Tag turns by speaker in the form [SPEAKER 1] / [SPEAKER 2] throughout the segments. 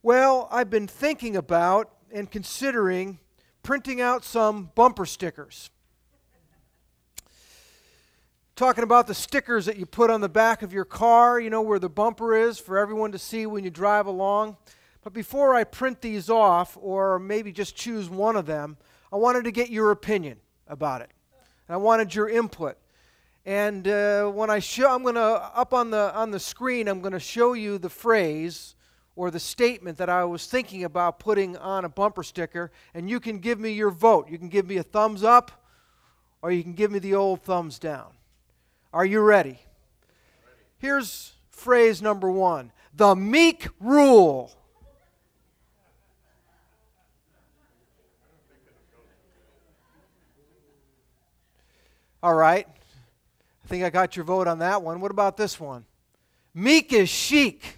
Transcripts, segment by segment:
[SPEAKER 1] Well, I've been thinking about and considering printing out some bumper stickers. Talking about the stickers that you put on the back of your car, you know, where the bumper is for everyone to see when you drive along. But before I print these off, or maybe just choose one of them, I wanted to get your opinion about it. I wanted your input. And when I'm going to, up on the screen, I'm going to show you the phrase or the statement that I was thinking about putting on a bumper sticker, and you can give me your vote. You can give me a thumbs up, or you can give me the old thumbs down. Are you ready? Here's phrase number 1. The meek rule. All right. I think I got your vote on that one. What about this one? Meek is chic.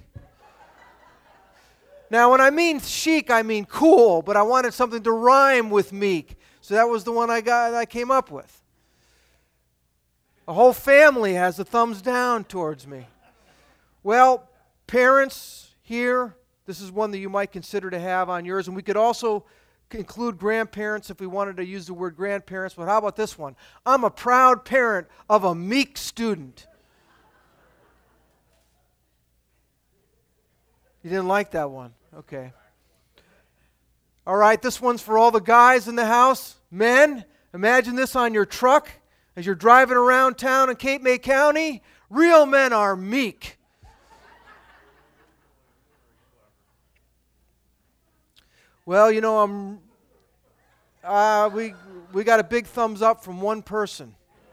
[SPEAKER 1] Now, when I mean chic, I mean cool, but I wanted something to rhyme with meek. So that was the one I came up with. The whole family has a thumbs down towards me. Well, parents here, this is one that you might consider to have on yours, and we could also include grandparents if we wanted to use the word grandparents, but how about this one? I'm a proud parent of a meek student. You didn't like that one? Okay. All right, this one's for all the guys in the house. Men, imagine this on your truck as you're driving around town in Cape May County. Real men are meek. Well, you know, we got a big thumbs up from one person.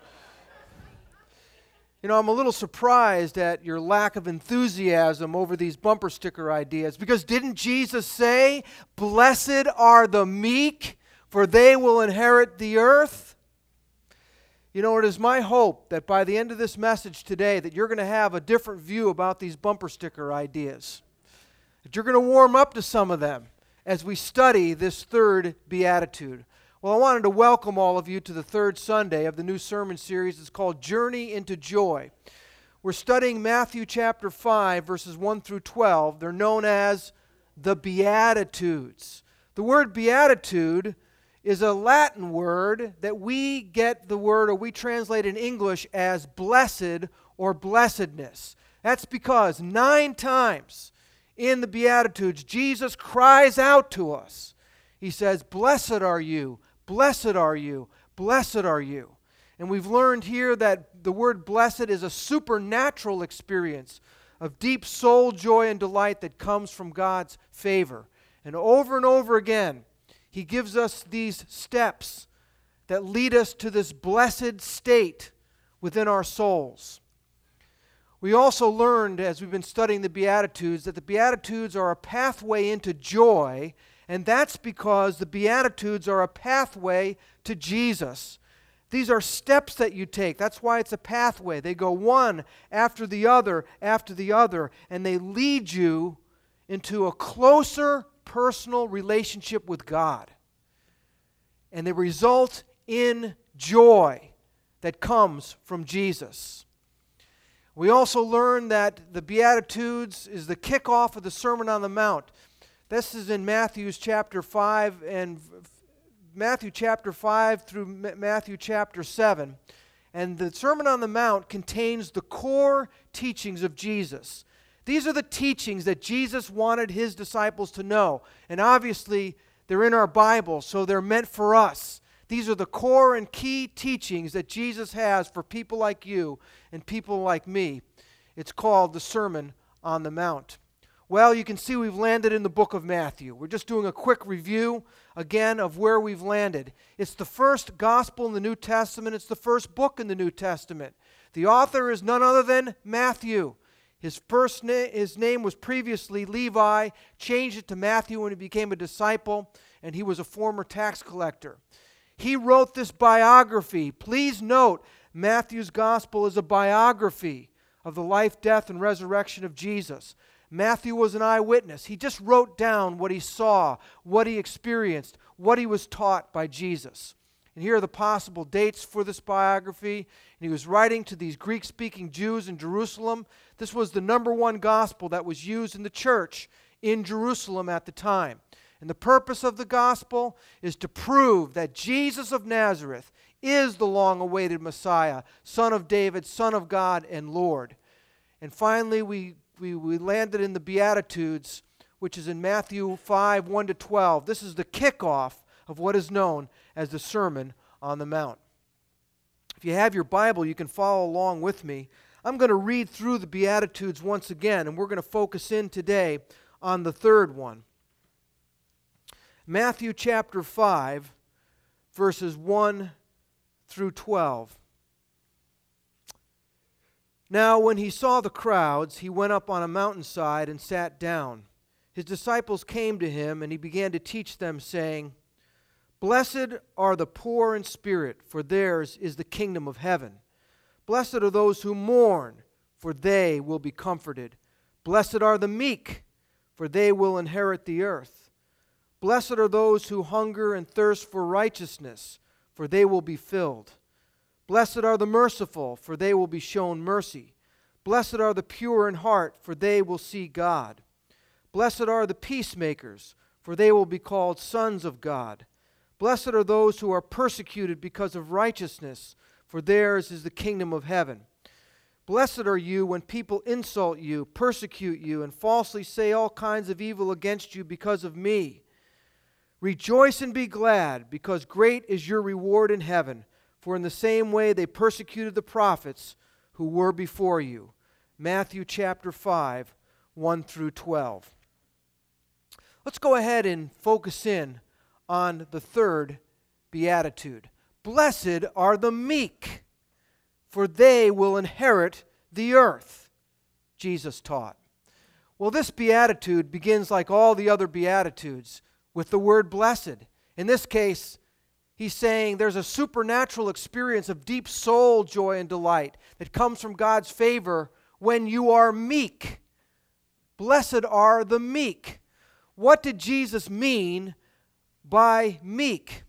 [SPEAKER 1] You know, I'm a little surprised at your lack of enthusiasm over these bumper sticker ideas, because didn't Jesus say, "Blessed are the meek, for they will inherit the earth"? You know, it is my hope that by the end of this message today that you're going to have a different view about these bumper sticker ideas. That you're going to warm up to some of them as we study this third beatitude. Well, I wanted to welcome all of you to the third Sunday of the new sermon series. It's called Journey into Joy. We're studying Matthew chapter 5, verses 1 through 12. They're known as the Beatitudes. The word beatitude is a Latin word that we get the word, or we translate in English as blessed or blessedness. That's because 9 times in the Beatitudes, Jesus cries out to us. He says, "Blessed are you, blessed are you, blessed are you." And we've learned here that the word blessed is a supernatural experience of deep soul joy and delight that comes from God's favor. And over again, He gives us these steps that lead us to this blessed state within our souls. We also learned, as we've been studying the Beatitudes, that the Beatitudes are a pathway into joy, and that's because the Beatitudes are a pathway to Jesus. These are steps that you take. That's why it's a pathway. They go one after the other, and they lead you into a closer personal relationship with God. And they result in joy that comes from Jesus. We also learn that the Beatitudes is the kickoff of the Sermon on the Mount. This is in Matthew chapter 5 through Matthew chapter 7. And the Sermon on the Mount contains the core teachings of Jesus. These are the teachings that Jesus wanted His disciples to know. And obviously, they're in our Bible, so they're meant for us. These are the core and key teachings that Jesus has for people like you and people like me. It's called the Sermon on the Mount. Well, you can see we've landed in the book of Matthew. We're just doing a quick review, again, of where we've landed. It's the first gospel in the New Testament. It's the first book in the New Testament. The author is none other than Matthew. His name was previously Levi, changed it to Matthew when he became a disciple, and he was a former tax collector. He wrote this biography. Please note, Matthew's gospel is a biography of the life, death, and resurrection of Jesus. Matthew was an eyewitness. He just wrote down what he saw, what he experienced, what he was taught by Jesus. And here are the possible dates for this biography. And he was writing to these Greek-speaking Jews in Jerusalem. This was the number one gospel that was used in the church in Jerusalem at the time. And the purpose of the gospel is to prove that Jesus of Nazareth is the long-awaited Messiah, Son of David, Son of God, and Lord. And finally, we landed in the Beatitudes, which is in Matthew 5, 1-12. This is the kickoff of what is known as the Sermon on the Mount. If you have your Bible, you can follow along with me. I'm going to read through the Beatitudes once again, and we're going to focus in today on the third one. Matthew chapter 5, verses 1 through 12. Now, when he saw the crowds, he went up on a mountainside and sat down. His disciples came to him, and he began to teach them, saying, Blessed are the poor in spirit, for theirs is the kingdom of heaven. Blessed are those who mourn, for they will be comforted. Blessed are the meek, for they will inherit the earth. Blessed are those who hunger and thirst for righteousness, for they will be filled. Blessed are the merciful, for they will be shown mercy. Blessed are the pure in heart, for they will see God. Blessed are the peacemakers, for they will be called sons of God. Blessed are those who are persecuted because of righteousness, for theirs is the kingdom of heaven. Blessed are you when people insult you, persecute you, and falsely say all kinds of evil against you because of me. Rejoice and be glad, because great is your reward in heaven. For in the same way they persecuted the prophets who were before you. Matthew chapter 5, 1 through 12. Let's go ahead and focus in on the third beatitude. Blessed are the meek, for they will inherit the earth, Jesus taught. Well, this beatitude begins like all the other beatitudes with the word blessed. In this case, he's saying there's a supernatural experience of deep soul joy and delight that comes from God's favor when you are meek. Blessed are the meek. What did Jesus mean by meek?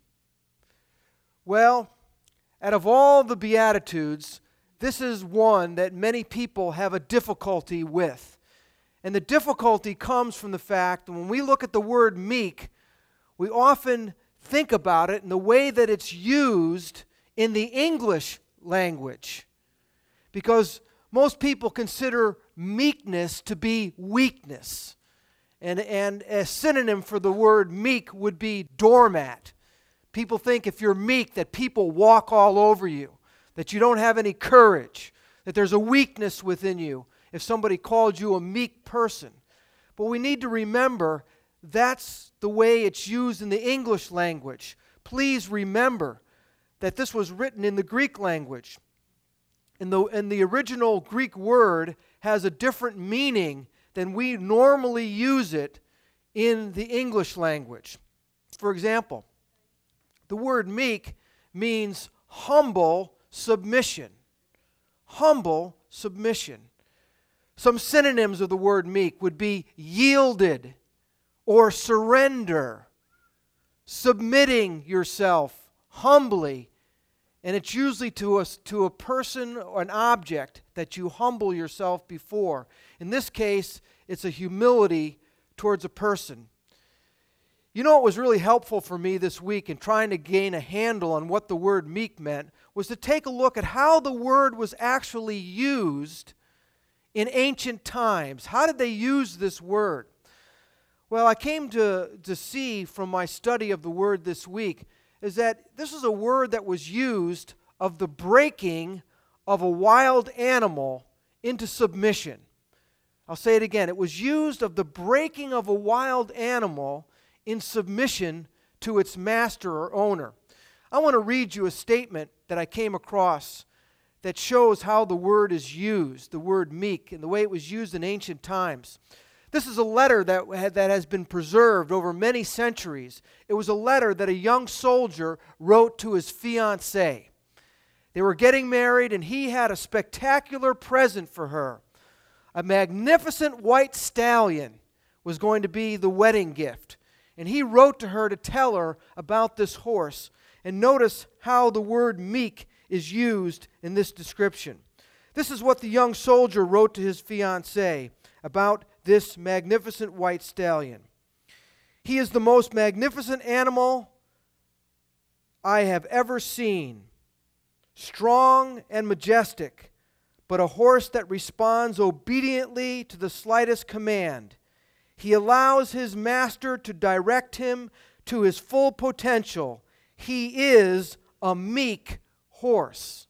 [SPEAKER 1] Well, out of all the Beatitudes, this is one that many people have a difficulty with. And the difficulty comes from the fact that when we look at the word meek, we often think about it in the way that it's used in the English language. Because most people consider meekness to be weakness. And a synonym for the word meek would be doormat. People think if you're meek that people walk all over you, that you don't have any courage, that there's a weakness within you if somebody called you a meek person. But we need to remember that's the way it's used in the English language. Please remember that this was written in the Greek language. And the original Greek word has a different meaning than we normally use it in the English language. For example, the word meek means humble submission. Humble submission. Some synonyms of the word meek would be yielded or surrender, submitting yourself humbly. And it's usually to a person or an object that you humble yourself before. In this case, it's a humility towards a person. You know what was really helpful for me this week in trying to gain a handle on what the word meek meant was to take a look at how the word was actually used in ancient times. How did they use this word? Well, I came to see from my study of the word this week is that this is a word that was used of the breaking of a wild animal into submission. I'll say it again. It was used of the breaking of a wild animal in submission to its master or owner. I want to read you a statement that I came across that shows how the word is used, the word meek, and the way it was used in ancient times. This is a letter that has been preserved over many centuries. It was a letter that a young soldier wrote to his fiancée. They were getting married, and he had a spectacular present for her. A magnificent white stallion was going to be the wedding gift. And he wrote to her to tell her about this horse. And notice how the word meek is used in this description. This is what the young soldier wrote to his fiancée about this magnificent white stallion. He is the most magnificent animal I have ever seen. Strong and majestic, but a horse that responds obediently to the slightest command. He allows his master to direct him to his full potential. He is a meek horse.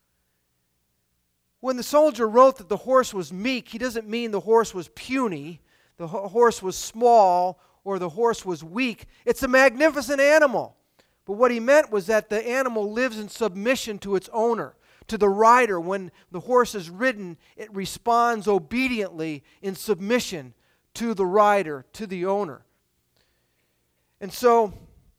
[SPEAKER 1] When the soldier wrote that the horse was meek, he doesn't mean the horse was puny, the horse was small, or the horse was weak. It's a magnificent animal. But what he meant was that the animal lives in submission to its owner, to the rider. When the horse is ridden, it responds obediently in submission to the rider, to the owner. And so,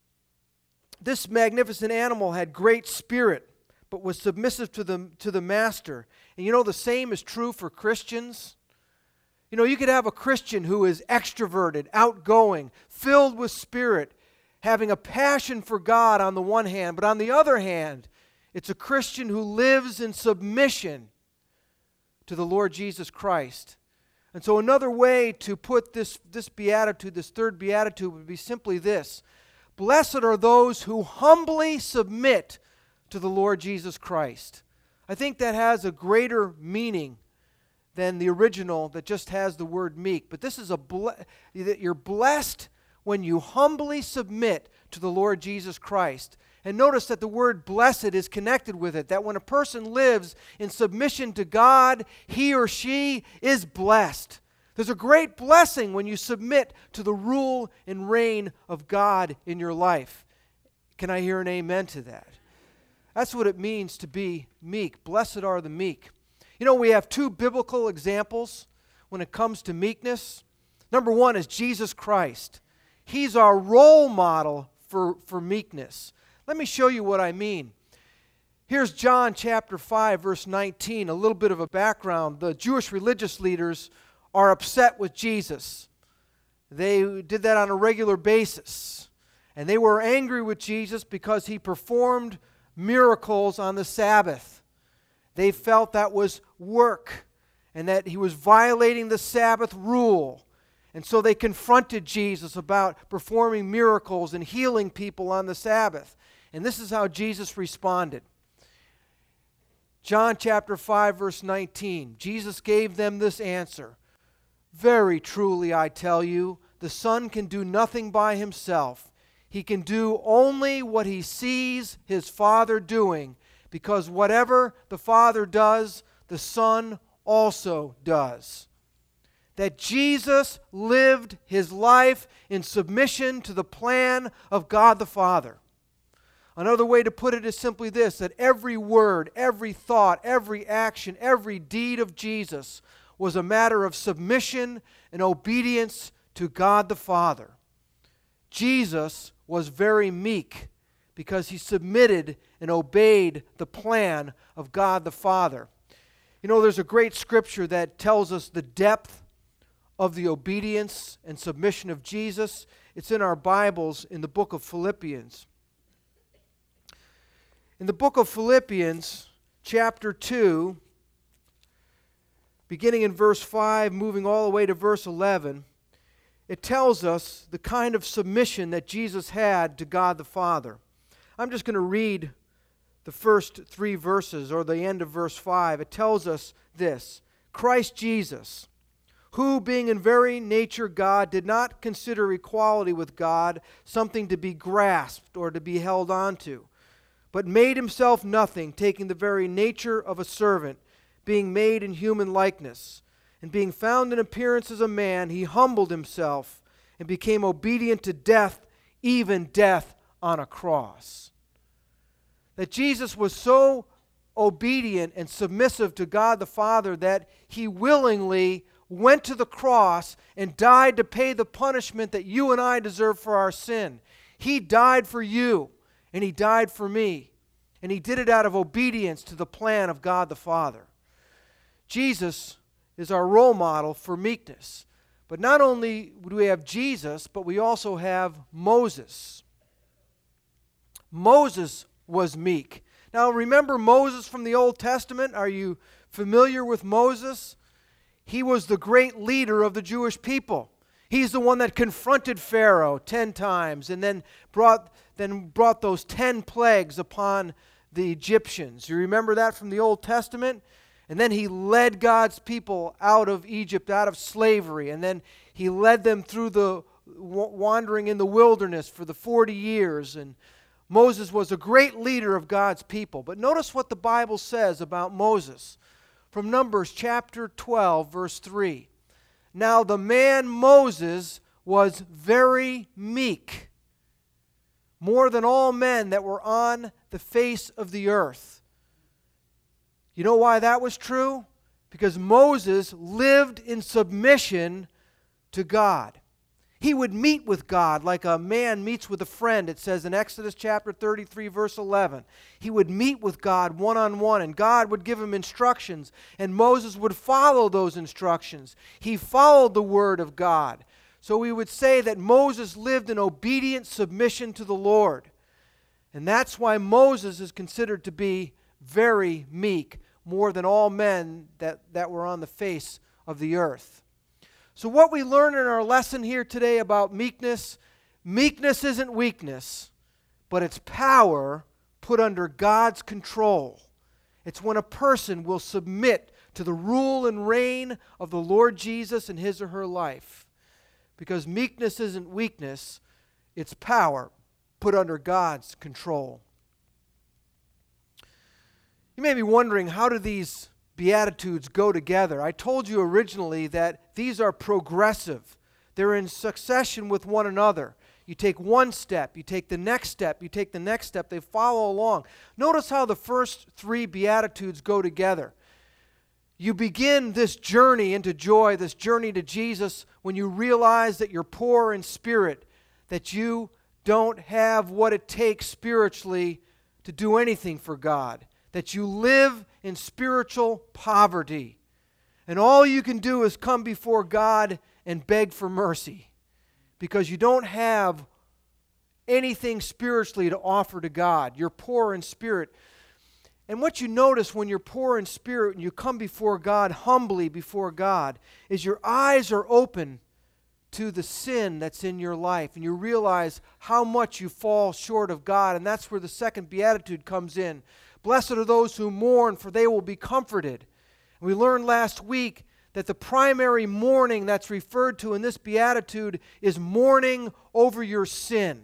[SPEAKER 1] this magnificent animal had great spirit, but was submissive to the master. And you know, the same is true for Christians. You know, you could have a Christian who is extroverted, outgoing, filled with spirit, having a passion for God on the one hand, but on the other hand, it's a Christian who lives in submission to the Lord Jesus Christ. And so another way to put this beatitude, this third beatitude, would be simply this: blessed are those who humbly submit to the Lord Jesus Christ. I think that has a greater meaning than the original that just has the word meek. But this is that you're blessed when you humbly submit to the Lord Jesus Christ. And notice that the word blessed is connected with it, that when a person lives in submission to God, he or she is blessed. There's a great blessing when you submit to the rule and reign of God in your life. Can I hear an amen to that? That's what it means to be meek. Blessed are the meek. You know, we have two biblical examples when it comes to meekness. Number one is Jesus Christ. He's our role model for meekness. Let me show you what I mean. Here's John chapter 5, verse 19, a little bit of a background. The Jewish religious leaders are upset with Jesus. They did that on a regular basis. And they were angry with Jesus because he performed miracles on the Sabbath. They felt that was work and that he was violating the Sabbath rule. And so they confronted Jesus about performing miracles and healing people on the Sabbath. And this is how Jesus responded. John chapter 5, verse 19. Jesus gave them this answer: "Very truly I tell you, the Son can do nothing by himself. He can do only what he sees his Father doing, because whatever the Father does, the Son also does." That Jesus lived his life in submission to the plan of God the Father. Another way to put it is simply this: that every word, every thought, every action, every deed of Jesus was a matter of submission and obedience to God the Father. Jesus was very meek because he submitted and obeyed the plan of God the Father. You know, there's a great scripture that tells us the depth of the obedience and submission of Jesus. It's in our Bibles in the book of Philippians. In the book of Philippians, chapter 2, beginning in verse 5, moving all the way to verse 11, it tells us the kind of submission that Jesus had to God the Father. I'm just going to read the first 3 verses, or the end of verse 5. It tells us this: Christ Jesus, who, being in very nature God, did not consider equality with God something to be grasped or to be held on to, but made himself nothing, taking the very nature of a servant, being made in human likeness. And being found in appearance as a man, he humbled himself and became obedient to death, even death on a cross. That Jesus was so obedient and submissive to God the Father that he willingly went to the cross and died to pay the punishment that you and I deserve for our sin. He died for you, and he died for me. And he did it out of obedience to the plan of God the Father. Jesus is our role model for meekness. But not only do we have Jesus, but we also have Moses. Moses was meek. Now remember Moses from the Old Testament? Are you familiar with Moses? He was the great leader of the Jewish people. He's the one that confronted Pharaoh 10 times and then brought those 10 plagues upon the Egyptians. You remember that from the Old Testament? And then he led God's people out of Egypt, out of slavery. And then he led them through the wandering in the wilderness for the 40 years. And Moses was a great leader of God's people. But notice what the Bible says about Moses. From Numbers chapter 12, verse 3. Now the man Moses was very meek, more than all men that were on the face of the earth. You know why that was true? Because Moses lived in submission to God. He would meet with God like a man meets with a friend, it says in Exodus chapter 33, verse 11. He would meet with God one-on-one, and God would give him instructions, and Moses would follow those instructions. He followed the word of God. So we would say that Moses lived in obedient submission to the Lord. And that's why Moses is considered to be very meek, more than all men that were on the face of the earth. So what we learn in our lesson here today about meekness, meekness isn't weakness, but it's power put under God's control. It's when a person will submit to the rule and reign of the Lord Jesus in his or her life. Because meekness isn't weakness, it's power put under God's control. You may be wondering, how do these Beatitudes go together? I told you originally that these are progressive. They're in succession with one another. You take one step, you take the next step, you take the next step. They follow along. Notice how the first 3 Beatitudes go together. You begin this journey into joy, this journey to Jesus, when you realize that you're poor in spirit, that you don't have what it takes spiritually to do anything for God, that you live in spiritual poverty. And all you can do is come before God and beg for mercy because you don't have anything spiritually to offer to God. You're poor in spirit. And what you notice when you're poor in spirit and you come before God, humbly before God, is your eyes are open to the sin that's in your life. And you realize how much you fall short of God. And that's where the second Beatitude comes in. Blessed are those who mourn, for they will be comforted. And we learned last week that the primary mourning that's referred to in this beatitude is mourning over your sin.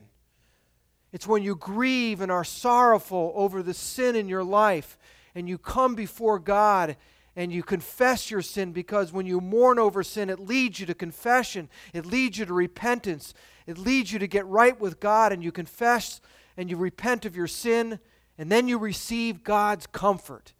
[SPEAKER 1] It's when you grieve and are sorrowful over the sin in your life, and you come before God and you confess your sin, because when you mourn over sin, it leads you to confession, it leads you to repentance, it leads you to get right with God, and you confess and you repent of your sin. And then you receive God's comfort.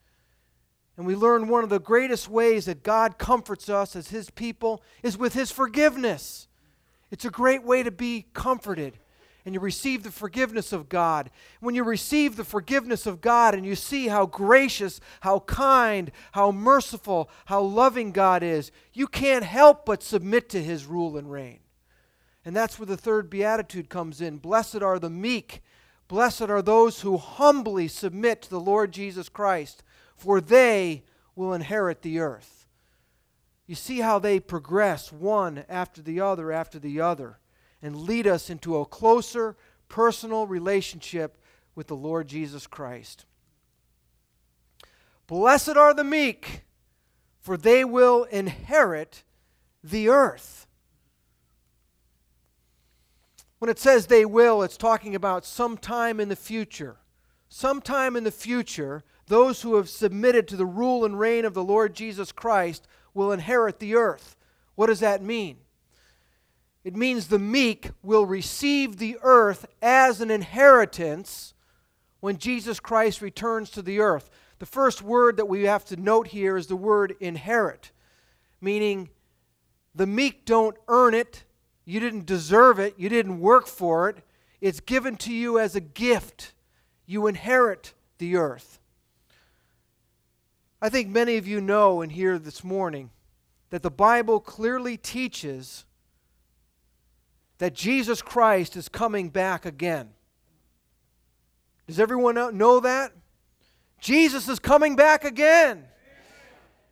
[SPEAKER 1] And we learn one of the greatest ways that God comforts us as His people is with His forgiveness. It's a great way to be comforted. And you receive the forgiveness of God. When you receive the forgiveness of God and you see how gracious, how kind, how merciful, how loving God is, you can't help but submit to His rule and reign. And that's where the third beatitude comes in. Blessed are the meek. Blessed are those who humbly submit to the Lord Jesus Christ, for they will inherit the earth. You see how they progress one after the other, and lead us into a closer personal relationship with the Lord Jesus Christ. Blessed are the meek, for they will inherit the earth. When it says they will, it's talking about sometime in the future. Sometime in the future, those who have submitted to the rule and reign of the Lord Jesus Christ will inherit the earth. What does that mean? It means the meek will receive the earth as an inheritance when Jesus Christ returns to the earth. The first word that we have to note here is the word inherit, meaning the meek don't earn it. You didn't deserve it. You didn't work for it. It's given to you as a gift. You inherit the earth. I think many of you know and hear this morning that the Bible clearly teaches that Jesus Christ is coming back again. Does everyone know that? Jesus is coming back again.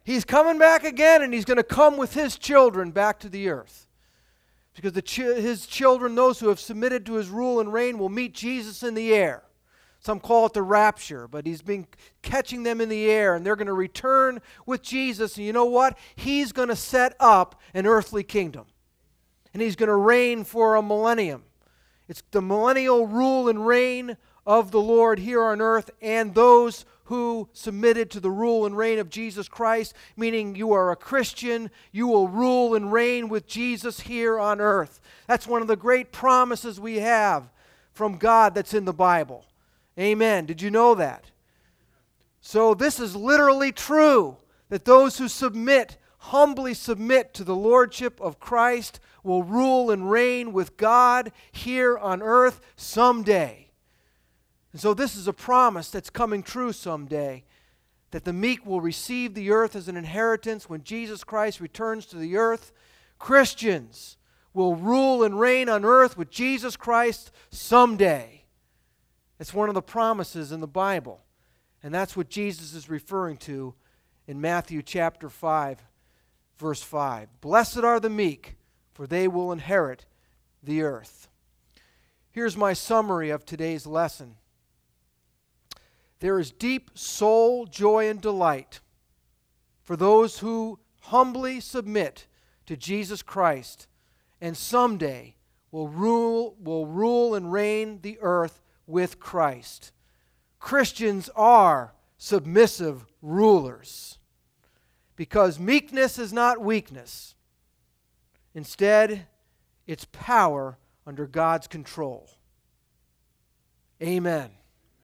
[SPEAKER 1] He's coming back again, and he's going to come with his children back to the earth. Because his children, those who have submitted to his rule and reign, will meet Jesus in the air. Some call it the rapture, but he's been catching them in the air, and they're going to return with Jesus. And you know what? He's going to set up an earthly kingdom. And he's going to reign for a millennium. It's the millennial rule and reign of the Lord here on earth, and those who submitted to the rule and reign of Jesus Christ, meaning you are a Christian, you will rule and reign with Jesus here on earth. That's one of the great promises we have from God that's in the Bible. Amen. Did you know that? So this is literally true, that those who humbly submit to the lordship of Christ will rule and reign with God here on earth someday. And so this is a promise that's coming true someday, that the meek will receive the earth as an inheritance when Jesus Christ returns to the earth. Christians will rule and reign on earth with Jesus Christ someday. It's one of the promises in the Bible. And that's what Jesus is referring to in Matthew chapter 5, verse 5. Blessed are the meek, for they will inherit the earth. Here's my summary of today's lesson. There is deep soul joy and delight for those who humbly submit to Jesus Christ and someday will rule and reign the earth with Christ. Christians are submissive rulers because meekness is not weakness. Instead, it's power under God's control. Amen.